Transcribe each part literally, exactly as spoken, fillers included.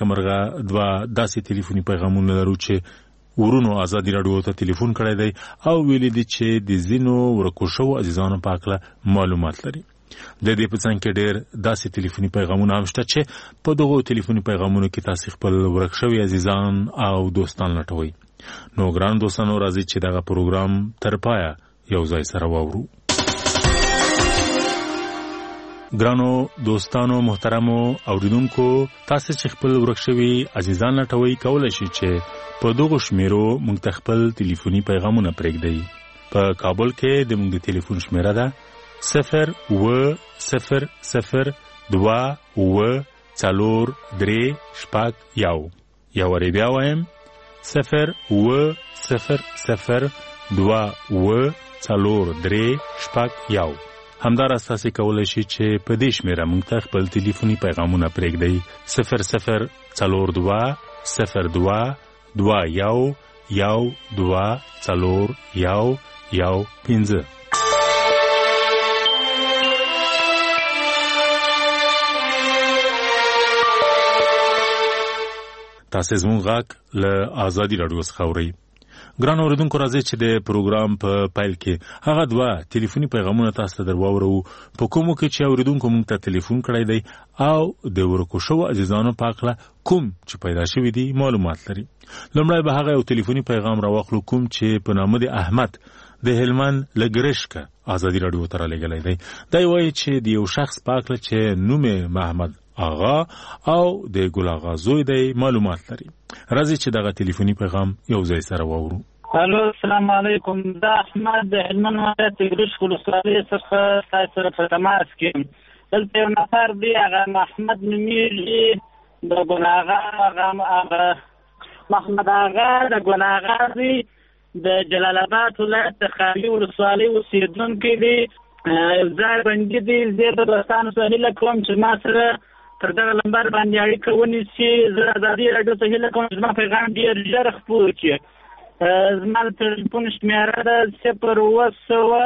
نیکمرغه دوه داسې ټلیفوني پیغامونه لرو چې ورونو ازادي راډیو ته ټلیفون کړی دی او ویلي دي چې د ځینو ورکو شوو عزیزانو په هکله معلومات لري. د دې په څنګ کې ډېر داسې ټلیفوني پیغامونه هم شته چې په دغو ټلیفوني پیغامونو کې تاسې خپل ورک شوي عزیزان او دوستان لټوئ. نو ګران دوستانو راځئ چې دغه پروګرام تر پایه یو ځای سره واورو. ګرانو دوستانو محترمو اوریدونکو، تاسو چې خپل ورک شوي عزیزان لټوئ کولی شئ چې په دغو شمیرو موږ ته خپل ټلیفوني پیغامونه پرېږدئ. په کابل کې د موږ د ټلیفون شمیره ده صفر اوه صفر صفر دوه اوه څلور درې شپږ یو. یو وارې بیا وایم صفر اوه صفر صفر دوه اوه څلور درې شپږ یو. همداراز تاسې کولی شئ چې په دې شمیره موږ ته خپل ټلیفوني پیغامونه پرېږدئ صفر صفر څلور دوه صفر دوه دوه یو یو دوه څلور یو یو پنځه. تاسې زموږ غږ له ازادي راډیو څخه اورئ. ګران اوریدونکو، راځئ چې د پروګرام په پیل کې هغه دوه ټلیفوني پیغامونه تاسو ته در واورو په کومو کې چې اوریدونکو موږ ته ټلیفون کړی دی او د ورکو شوو عزیزانو په هکله کوم چې پیدا شوي دي معلومات لري. لومړی به هغه یو ټلیفوني پیغام راواخلو کوم چې په نامه د احمد د هلمند له ګرشکه ازادي راډیو ته رالیږلی دی. دی وایي چې د یو شخص په هکله چې نوم یې محمد آغا او د ګل آغا زوی دی معلومات لري. راځي چې دغه ټلیفوني پیغام یو ځای سره واورو. الو، السلام علیکم. دا احمد د هلمند ولایت ګرشک ولسوالۍ څخه تاسو سره په تماس کې یم. دلته یو نفر دی، هغه محمد نومیږي، د ګل آغا هغه محمد آغا د ګل آغا دی، د جلال آباد ولایت د خالي ولسوالۍ اوسېدونکی دی. ځای بندي دی. زه د دوستانو سره هیله کوم چې ما سره تر دغه لمبر باندې اړیکه ونیسي. زه ازادي راډیو ته هیله کوم چې زما پیغام ډېر ژر خپور کړي. زما د ټلیفون شمېره ده صفر اوه سوه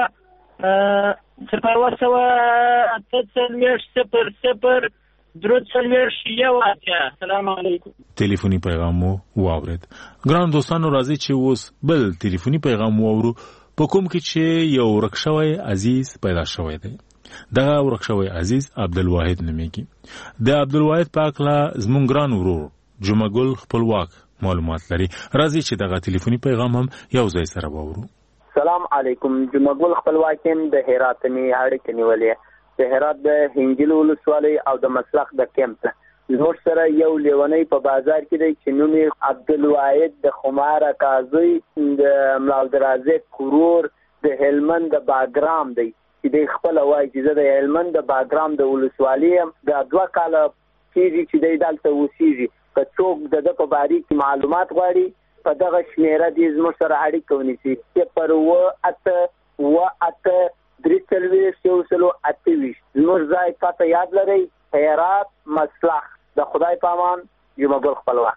صفر اوه سوه اته څلوېښت صفر صفر درې څلوېښت یو اتیا. السلام علیکم. ټلیفوني پیغام مو واورېد. ګران دوستانو، راځئ چې اوس بل ټلیفوني پیغام واورو په کوم کې چې یو ورک شوی عزیز پیدا شوی دی. دغه ورک شوی عزیز عبدالواحد نومیږي. د عبدالواحد په هکله زموږ ګران ورور جمعه ګل خپلواک معلومات لري. راځي چې دغه ټلیفوني پیغام هم یو ځای سره واورو. سلام علیکم. جمعه ګل خپلواک یم، د هرات نه اړیکه نیولې. د هرات د هنګل ولسوالۍ او د مسلخ د کیمپ زموږ سره یو لیونی په بازار کې دی چې نوم یې عبدالواحد د خماره قاضي د ملا عبدالرازق کورور د هلمند د باګرام دی چې دی خپله وایي چې زه د هلمند د باګرام د ولسوالۍ یم. دا دوه کاله کېږي چې دی دلته اوسېږي. که څوک د ده په باره کې معلومات غواړي په دغه شمېره دې زموږ سره اړیکه ونیسي صفر اوه اته اوه اته درې څلوېښت یو سلو اته ویشت. زموږ ځای پته یاد لرئ، هرات مسلخ. د خدای په امان، جمعه ګل خپلواک.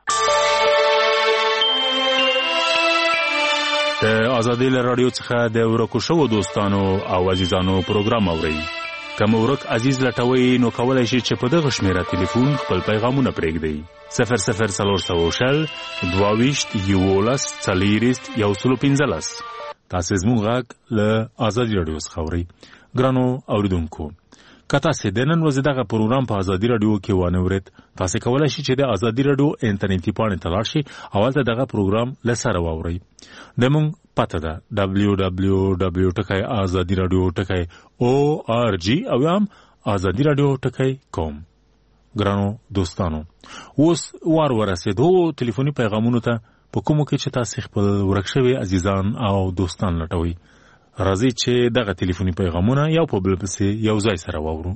د ازادي راډیو څخه د ورکو شوو دوستانو او عزیزانو پروګرام اورئ. که مو ورک عزیز لټوئ نو کولی شئ چې په دغه شمېره ټلیفون خپل پیغامونه پرېږدئ صفر صفر څلور سوه شل دوه ویشت یولس څلېرویشت یو سلو پنځلس. تاسې زموږ غږ له ازادي راډیو څخه اورئ. ګرانو اوریدونکو، که تاسې د نن ورځې دغه پروګرام په ازادي راډیو کې وانه ورېد، تاسې کولی شئ چې د ازادي راډیو انټرنیټي پاڼې ته لاړ شئ او هلته دغه پروګرام له سره واورئ. زموږ پته ده ډبلیو ډبلیو ډبلیو ټکی ازادي راډیو ټکی او آر جی او یا هم ازادي راډیو ټکی کوم. ګرانو دوستانو، اوس وار ورسېدو ټلیفوني پیغامونو ته په کومو کې چې تاسې خپل ورک شوي عزیزان او دوستان لټوئ. راځئ چې دغه ټلیفوني پیغامونه یو په بل پسې یو ځای سره واورو.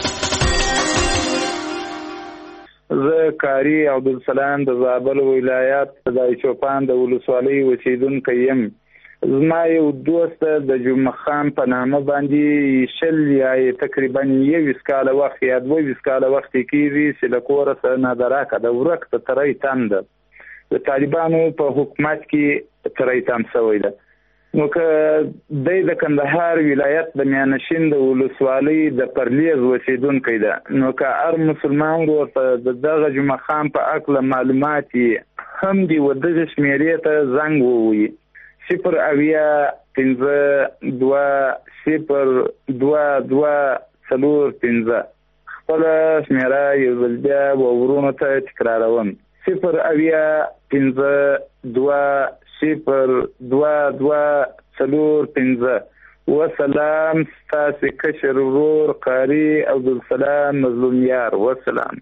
زه کاری عبدالسلام د زابل ولایت د چوپان د ولسوالۍ اوسېدونکی یم. زما یو دوست د جمعه خان په نامه باندې شل یا تقریبا یویس کاله وخت یا دوه ویس کاله وخت کېږي چې له کوره څه نادراکه د ورک ته تری تم ده. د طالبانو په حکومت کې تری تم شوی ده. نو که دی د کندهار ولایت د میانشین د ولسوالۍ د پرلیز اوسیدونکی ده، نو که هر مسلمان ورته د دغه جمعه خان په هکله معلومات هم دي و دغه شمېرې ته زنګ ووهي صفر اویا پنځه دوه صفر دوه دوه څلور پنځه. خپله شمېره یو ځل بیا ورونو ته تکراروم صفر اویا پنځه دوه صفر دوه دوه څلور پنځه. وسلام ستاسې کشر ورور قاري عبدالسلام مظلوم یار. وسلام.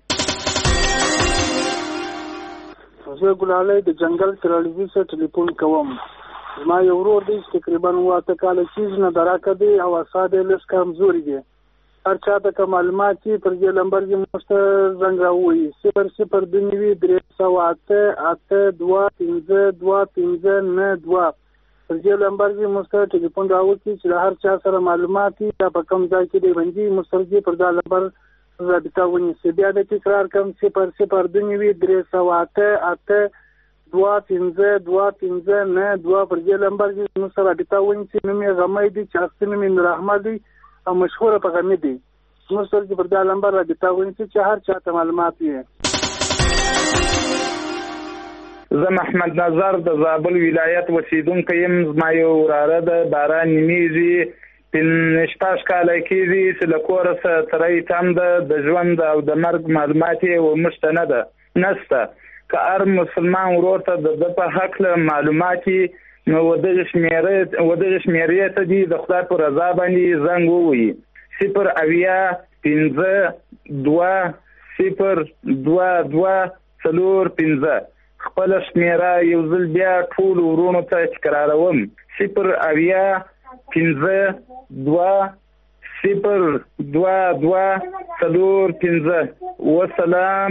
زه ګلالۍ د جنګل ترالوي سره ټلیفون کوم. زما یو ورور دی چې تقریبا اووه اته کاله کېږي نه دراکه دی او اعصاب یې لږ کمزوري دي. هر چا ته که معلومات وي پر دې نمبر کې موږ ته زنګ راووهي صفر صفر دوه نوي درې سوه اته اته دوه پنځه دوه پنځه نه دوه. پر دې نمبر کې موږ ته ټلیفون راوکړي چې د هر چا سره معلومات وي دا په کوم ځای کې دی باندې موږ سره پر دا نمبر رابطه ونیسي. بیا د تکرار کوم صفر صفر دوه نوي درې سوه اته اته دوه پنځه دوه پنځه نه دوه. پر دې نمبر کې موږ سره رابطه ونیسي. نوم یې غمی دی چې اصلي نوم یې نور احمد دی او مشهوره په غمی دی. موږ سره پر دا نمبر رابطه ونیسي چې هر چا ته معلومات وي. زه محمد نظر د زابل ولایت اوسیدونکی یم. زما یو وراره ده باران نومیږي شپږ کاله کېږي چې له کوره څخه تری تم ده د ژوند او د مرګ معلومات یې ورموږ ته نه ده نشته. که هر مسلمان ورور ته د ده په هکله معلومات وي نو ودغه شمېرې ته دي د خدای په رضا باندې زنګ ووهي صفر اویا پنځه دوه صفر دوه دوه څلور پنځه. خپله شمېره یو ځل بیا ټولو ورونو ته تکراروم صفر اویا پنځه دوه صفر دوه دوه څلور پنځه. وسلام.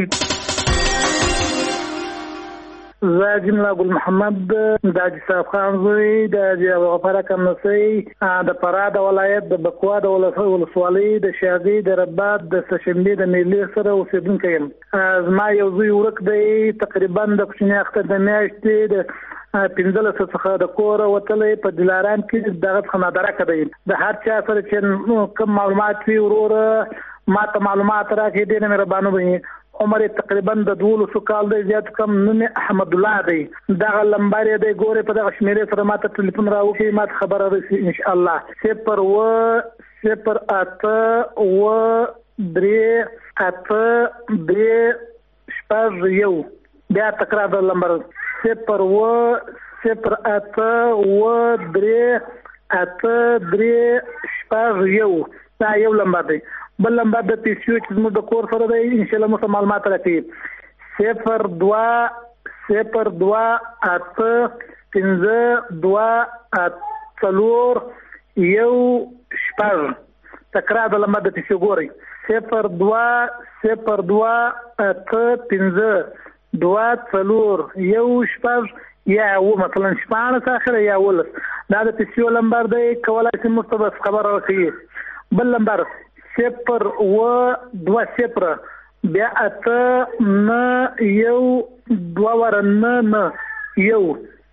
زه جمله ګل محمد د حاجي صاحب خان زوی د حاجي ابوغفاره کمنسۍ د فراه د ولایت د بکوا د ولسوالۍ د شاګۍ د رباط د سشنبې د میلې سره اوسېدونکی یم. زما یو زوی ورک دی تقریبا د کوچني اختر د میاشتې د پنځلسو څخه د کوره وتلی په دلارام کې دغه څخه نادرکه دی. د هر چا سره چې کوم معلومات وي وروره ما ته معلومات راکړي ډېر مهربانه وي. عمر تقریبا د دولسو کال دی زیات کم نوم احمد الله دی. دغه لمبر یې دی ګورې په دغه شمېرې سره ما ته ټلیفون راوکړي ما ته خبره رسي انشاءالله. صفر اوه صفر اته اوه درې اته درې شپږ یو. بیا تکرار د لمبر صفر اوه صفر اته اوه درې اته درې شپږ یو. دا یو لمبر دی. بل لمبر د پیسیو چې زموږ د کور سره دی انشاءالله موږ ته معلومات راکوي صفر دوه صفر دوه اته پنځه دوه څلور یو شپږ. تکرار د لمبر د پیسیو ګورئ صفر دوه صفر دوه اته پنځه دوه څلور یو شپږ یا اووه مثلا شپاړس اخره یا اوولس. دا د پیسیو لمبر دی کولی شي موږ ته بس خبره راکوي. بل لمبر صفر اوه دوه صفر بیا اته نه یو دوه وره نه نه یو.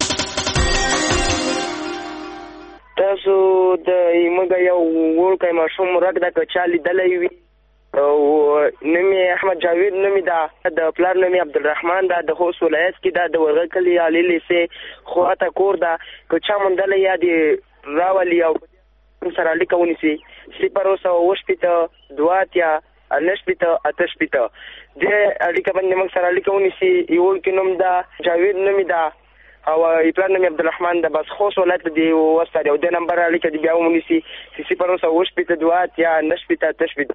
تاسو د موږ یو وړوکی ماشوم ورک ده که چا لیدلی وي او نوم یې احمد جاوید نوم یې ده د پلار نوم یې عبدالرحمن ده د خوست ولایت کې ده د ورغه کلي عالي لیسې خواته کور ده که چا موندلی یا دې راولي او سره اړیکه ونیسي صفر اوه سوه اوه شپېته دوه اتیا نهه شپېته اته شپېته. دې اړیکه باندې موږ سره اړیکه ونیسي. یو وړوکی نوم ده جاوید نوم یې ده او پلار نوم یې عبدالرحمن ده بس خوست ولایت ته دې وستاري او دې نمبر اړیکه دې بیا ونیسي چې صفر اوه سوه اوه شپېته دوه اتیا نهه شپېته اته شپېته.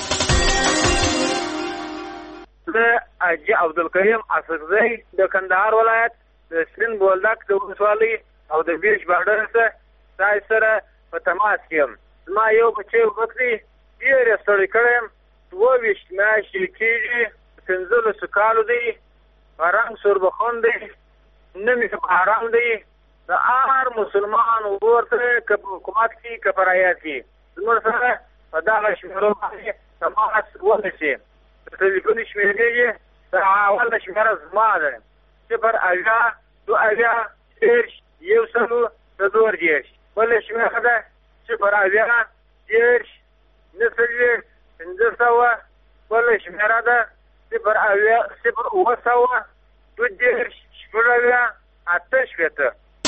زه حاجي عبدالکریم اڅکزی د کندهار ولایت د سپین بولدک د ولسوالۍ او د بیرش بارډر څخه تاسو سره په تماس کې یم. زما یو بچی ورک دی ډېر یې ستړی کړی یم. دوه ویشت میاشتې کېږي پنځلسو کالو دی رنګ سوربخون دی نوم یې بهرام دی. د هر مسلمان ورور ته که په حکومت کې که په رعیت کې زموږ سره په دغه شمېرو باندې تماس ونیسي. د ټلیفون شمېرې یې د اوله شمېره زما ده صفر اویا دوه اویا دېرش یو سلو څلور دېرش. بله شمېره ده صفر اویا دېرش نهه څلوېښت پنځه سوه. بله شمېره ده صفر اویا صفر اوه سوه دوه دېرش شپږ اویا اته شپېته.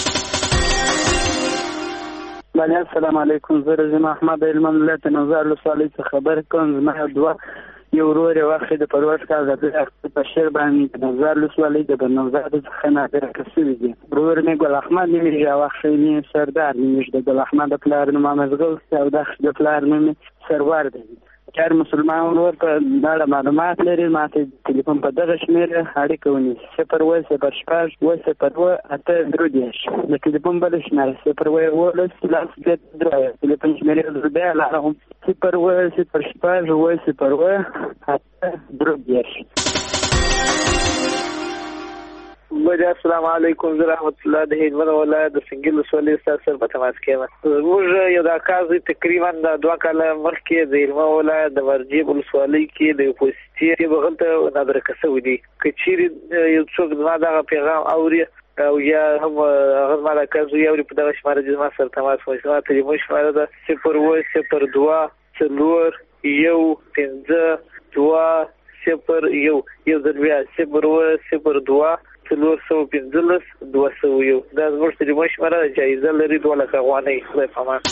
بله السلام علیکم. زه رژیم احمد هلمند ولایت نوزاد ولسوالۍ څخه خبرې کوم. زما دوه یو ورور یې واخې د پروړ کال د په شعر باندې د نوزاد ولسوالۍ د نوزاد څخه نادرکه شوي دي. ورور مې ګل احمد نومېږي او واخې مې سردار نومېږي. د ګل احمد د پلار نوم احمدغوث دی او د د پلار نوم سرور دی. چار مسلمان ورور په دا معلومات لري ماته ټلیفون په دغه شمېره اړیکه ونیسي صفر اووه صفر شپږ اووه صفر اووه اته درې دېرش. د ټلیفون بله شمېره صفر اووه اوولس لس شپېته درې. ټلیفون شمېرې بیا لاړم صفر اووه صفر شپږ اووه صفر اووه اته درې دېرش. بله السلام علیکم. زه رحمت الله د هلمند ولایت د سنګیل ولسوالۍ ستاسو سره په تماس کې یم. زموږ یو د اکا زوی تقریبا د دوه کاله مخکې د هلمند ولایت د ورجیب ولسوالۍ کې د یو پوستې هغلته نادرکه شوی دی. که چیرې یو څوک زما دغه پیغام اوري او یا هم هغه زما د اکا زوی اوري په دغه شماره چې زما سره تماس وکړي. زما تلیفون شماره ده صفر اووه صفر دوه څلور یو پنځه دوه صفر یو یو ځل بیا صفر اووه صفر دوه څلور سوه پنځلس دوه سوه یو. دا زموږ تلیفون شماره ده. جایزه لري دوه لکه افغانۍ. خدای په امان.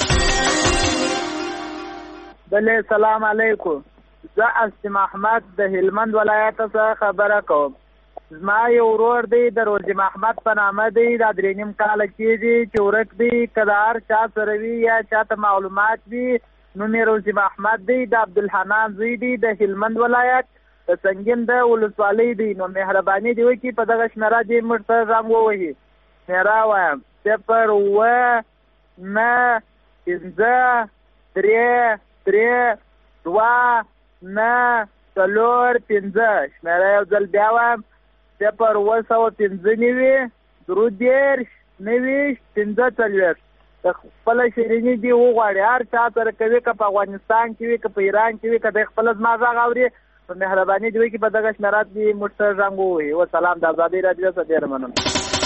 بله سلام علیکم. زه اسلم احمد د هلمند ولایت څخه خبره کوم. زما یو ورور دی د روزي محمد په نامه دی. دا درې نیم کاله کېږي چې ورک دی. که د هر چا سره وي یا چاته معلومات وي نوم یې روزي محمد دی. د عبدالحنان زوی دی د هلمند ولایت د سنګین د ولسوالۍ دی. نو مهرباني دی وکړي په دغه شمېره دې موږ ته زنګ ووهي. شمېره وایم صفر اووه نهه پنځه درې درې دوه نهه څلور پنځه. شمېره یو ځل بیا وایم صفر اووه سوه پنځه نوي درې دېرش نوي پنځه څلوېښت. د خپله شیریني دې وغواړي هر چا سره کوي که په افغانستان کې وي که په ایران کې وي که د خپله زما غږ اوري په مهرباني دی وکړي په دغه شمېره کې موږ ته زنګ ووهي. وسلام. د ازادۍ راډیو څخه ډېره مننه.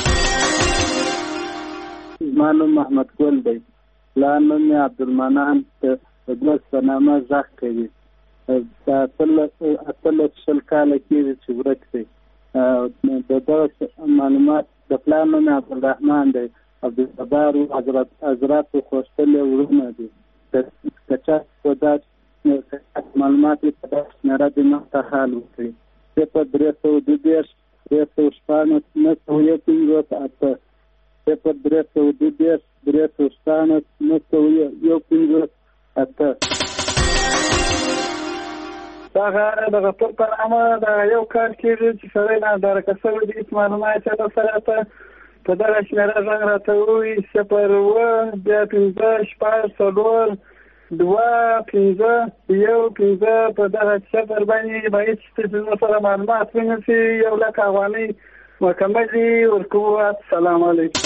زما نوم محمد ګل دی. پلار نوم یې عبدالمنان د دوست په نامه غږ کوي. د اتلس شل کاله کېږي چې ورک دی. د دغه معلومات د پلار نوم یې عبدالرحمن دی. عبدالجبار حضرت حضرات خوښتلي وروڼه دي. که چا په دا معلومات یې په دغه شمېره دې موږ ته حال وکړي. صفر درې سوه دوه دېرش درې سوه شپاړس نهه سوه یو پنځوس اته. صفر درې سوه دوه دېرش درې سوه شپاړس نهه سوه یو پنځوس اته. دغه د غفور په نامه د یو کال کېږي چې سړی نادرکه شوی دی. هېڅ معلومات یې نه سره ته په دغه شمېره غږ راته ووایي صفر اووه بیا پنځه شپږ څلور دوه پنځه یو پنځه. په دغه صفر باندې به هېڅ څه سره معلومات ونیسي. یو لک افغانۍ مکملې ورکوو. السلام علیکم.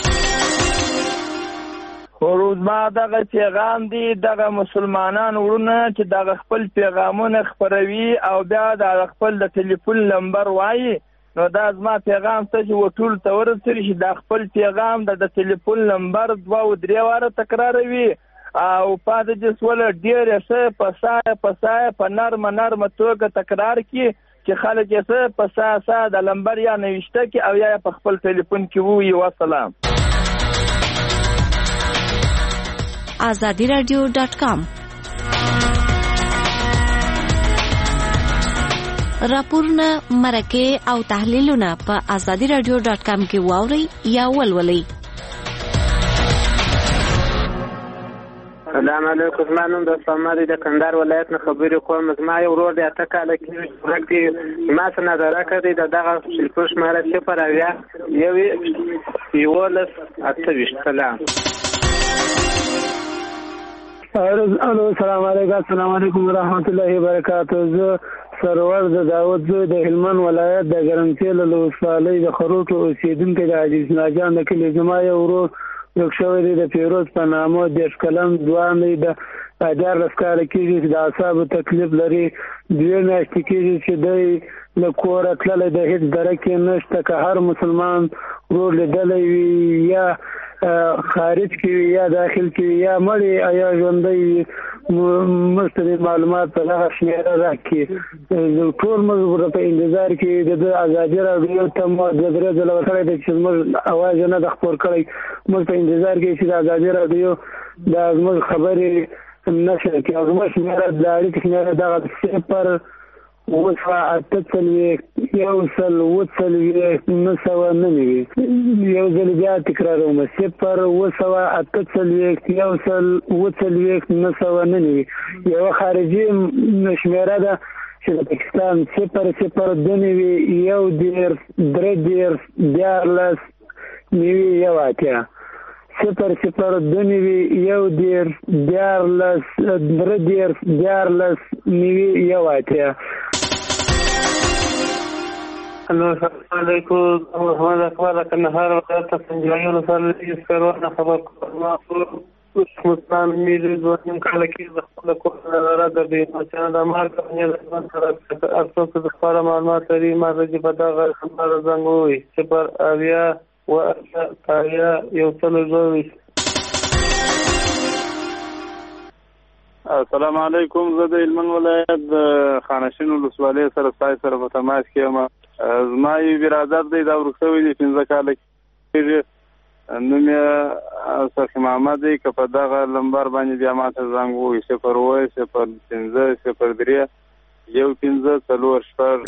خو زما دغه پیغام دی دغه مسلمانان وروڼه چې دغه خپل پیغامونه خپروي او بیا د خپل د ټلیفون نمبر وایي. نو دا زما پیغام ته چې وټول ته ورسېږي چې دا خپل پیغام د ټلیفون نمبر دوه او درې واره تکراروي او پاتې چې سوله ډېرې ښه په سایه په سایه په نرمه نرمه توګه تکرار کړي چې خلک یې څه په سایه سایه د نمبر یا نوشته کړي او یا په خپل ټلیفون کې ووایي. وسلام. آزادی رادیو ډاټ کام راپورونه مرکه او تحلیلونه په آزادی رادیو ډاټ کام کې واورئ یا ولولئ. السلام علیکم. زما نوم د سماري د کندهار ولایت نه خبرې کوم. زما یو ورور دی اته کاله کېږي ورک دی. ما څه نادرکه دی د دغه ټلیفون شمېره صفر اویا یو یولس اته ویشت. سلام. الو السلام علیکم. السلام علیکم ورحمت الله وبرکاته. زه سرور د داود زوی د هلمند ولایت د ګرمسېل ولسوالۍ د خروټو اوسېدونکی د عزیز ناجان د کلي. زما یو ورور ورک شوی دی د فیروز په نامه. دېرش کلن ځوان دی. د دیارلس کاله کېږي چې د اعصابو تکلیف لري. دوې میاشتې کېږي چې دی له کوره تللی د هیڅ درک یې نشته. که هر مسلمان ورور لیدلی وي یا خارج کې وي یا داخل کې وي یا مړی یا ژوندی وي موږ ته د معلومات په دغه شمېره راکړي. ټول موږ په انتظار کې د ده ازادي راډیو ته مو دوه درې ځله وکړی دی چې زموږ اواز یې نه ده خپور کړی. موږ په انتظار کې چې د ازادي راډیو دا زموږ خبرې نشر کړي او زموږ شمېره د اړیکې شمېره دغه صفر اوه سوه اته څلوېښت یو سل اوه څلوېښت نهه سوه نهه یو ځل بیا تکراروم صفر اوه سوه اته څلوېښت یو سل اوه څلوېښت نهه سوه نهه یوه خارجي شمېره ده چې د پاکستان صفر صفر دوه نوي یو دېرش درې دېرش دیارلس نوي یو اتیا صفر صفر دوه نوي یو دېرش دیارلس درې دېرش دیارلس نوي یو اتیا. السلام علیکم. محمد اقبال کندهار ولایت سنجاوي ولسوالۍ سکروټه خبر کوم. مسلمان میری دویم کال کې د خپل کور نه راغلی چې دا مارک نه لږ سره افسوس د خبره معلومات لري. ما د دغه خبره زنګوي چې پر اویا و اویا یو څل زوي. السلام علیکم. زه د هلمند ولایت د خانشین ولسوالۍ سره سای سره په تماس کې یم. زما یو برادر دی دا ورک شوی دی پنځه کاله کېږي. نوم یې سخي محمد دی. که په دغه لمبر باندې بیا ماته زنګ ووایي صفر اووه صفر پنځه صفر درې یو پنځه څلور شپږ.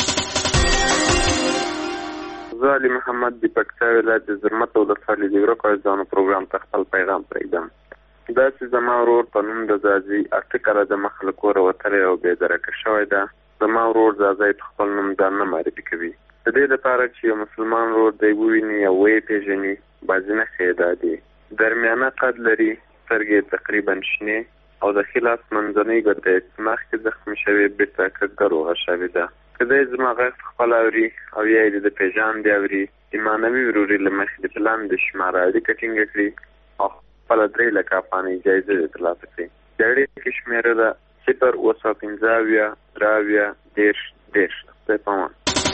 زه علي محمد د پکتیا ولایت د زرمت ولسوالۍ د ورکو ځانو پروګرام ته خپل پیغام پرېږدم. دا چې زما ورور په نوم د ځاځي اته کاله د مخه له کوره وتلی او بېدرکه شوی ده. زما ورور ځاځی په خپل نوم ځان نه معرفي کوي. د دې لپاره چې یو مسلمان ورور دی وویني او ویې پېژني بعضې نښې یې دا دي: درمیانه قد لري، سترګې تقریبا شنې او د ښي لاس منځنۍ ګوته یې چې مخکې زخمي شوې بېرته کږه روغه شوې ده. که دی زما غږ خپله اوري او یا یې د پېژاندې اوري د معنوي وروري له مخې د پلان د شماره اړیکه ټینګه کړي او خپله درې لکه افغانۍ جایزه یې ترلاسه کړي. د اړیکې شمېره ده صفر اوه سوه پنځه اویا درې اویا دېرش دېرش. خدای پامان.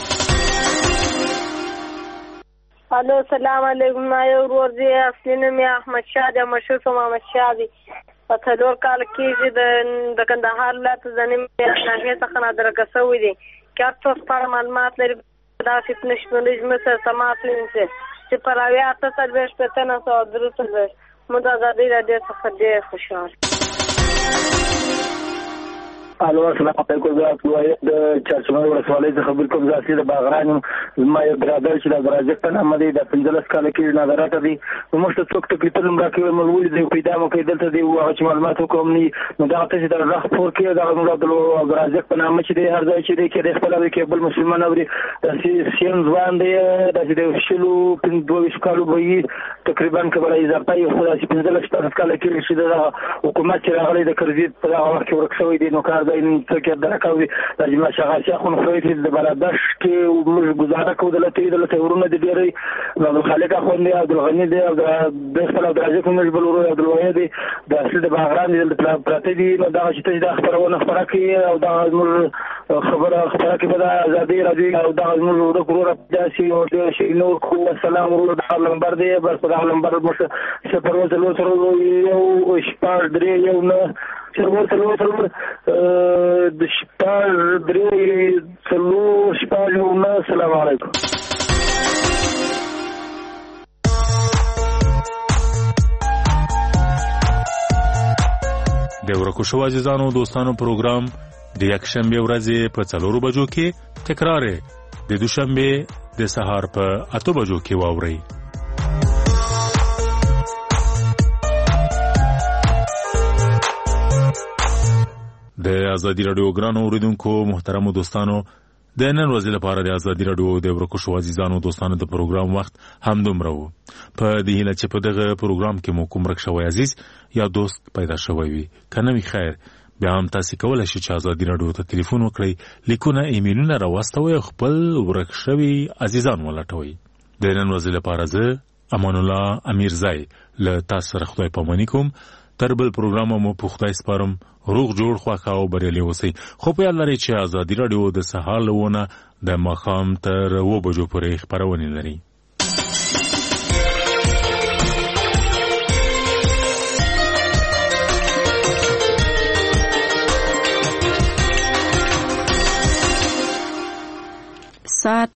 الو سلام علیکم. ما یو ورور دی اصلي نوم یې احمد شاه دی، مشهور په محمد شاه دی. په څلور کاله کېږي د کندهار ولایت د نیمې ناحیې څخه نادرکه شوی دی. که هر څوک په اړه معلومات لري داسې نشمېرج مو سره تماس ونیسي. صفر اویا اته څلوېښت شپېته نهه سوه درې څلوېښت. موږ د ازادۍ راډیو څخه ډېر خوشحال. الو السلام علیکم. زه ولایت د چارچمن ولسوالۍ څخه بالکل ځاسي د باغران یم. زما یو برادر چې د عبدالرازق په نامه دی د پنځلس کاله کېږي نادراته دی. نو موږ ته څوک تکلیفونه هم راکوي موږ ولیدی پیدا مو کوي دلته دی هغه چې معلومات وکړم نو دغه ته چې د غږ خپور کړي دغه موږ عبدالرازق په نامه چې دی هر ځای چې دی کې دی خپل اوري کې بل مسلمان اوري داسې سیم ځوان دی داسې د شلو دوه ویشت کالو به وي تقریبا که بله اضافه یو خو داسې پنځلس شپاړس کاله کېږي چې د حکومت چې راغلی د کرزي په دغه وخت کې ورک شوی دی. نو کار څوک درک او د جما شغاسیا خو نو د بلادش کې موږ گزاره کوو د لته د لته ورونه د ډېرې نو خالق خو نه عبدالغنی دی او د خپل عبدالعزیز موږ بل ورو عبدالوهید دی د اصل د باغران د پراته دی. نو دا چې د خبرونه خبره کوي او دا موږ خبره خبره کوي په ازادي راډیو او دا موږ د ګورو داسي او د شي نور کو السلام ورو د نمبر دی بس په نمبر مشه صفر اوه څلور څلور یو شپږ درې یو نه څلور څلور څلور د شپږ درې څلور شپږ یو نه. السلام علیکم. د ورکو شو عزیزانو دوستانو پروګرام د یکشنبه ورځې په څلورو بجو کې تکرار د دوشنبه د سهار په اته بجو کې واوري. د ازادي راډیو ګرانو اوریدونکو محترمو دوستانو د نن ورځې لپاره د ازادي راډیو د ورکو شو عزیزانو دوستانو د پروګرام وخت هم دومره وو. په دې هیله چې په دغه پروګرام کې مو کوم رک شوی عزیز یا دوست پیدا شوی وي کنه وی خیر بیا هم تاسو کولای شئ چې ازادي راډیو ته ټلیفون وکړئ لیکونه ایمیلونه راوستوي خپل ورک شوی عزیزان ولټوي. د نن ورځې لپاره زه امان الله امیرزای له تاسو سره خدای پاماني کوم. تر بل پروګرام مو په خدای سپارم روغ جوړ خوښه او بریالي اوسئ. خو په یاد لرئ چې ازادي راډیو د سهار لونه د ماښام تر اوه بجو پورې خپرونې لري. ساعت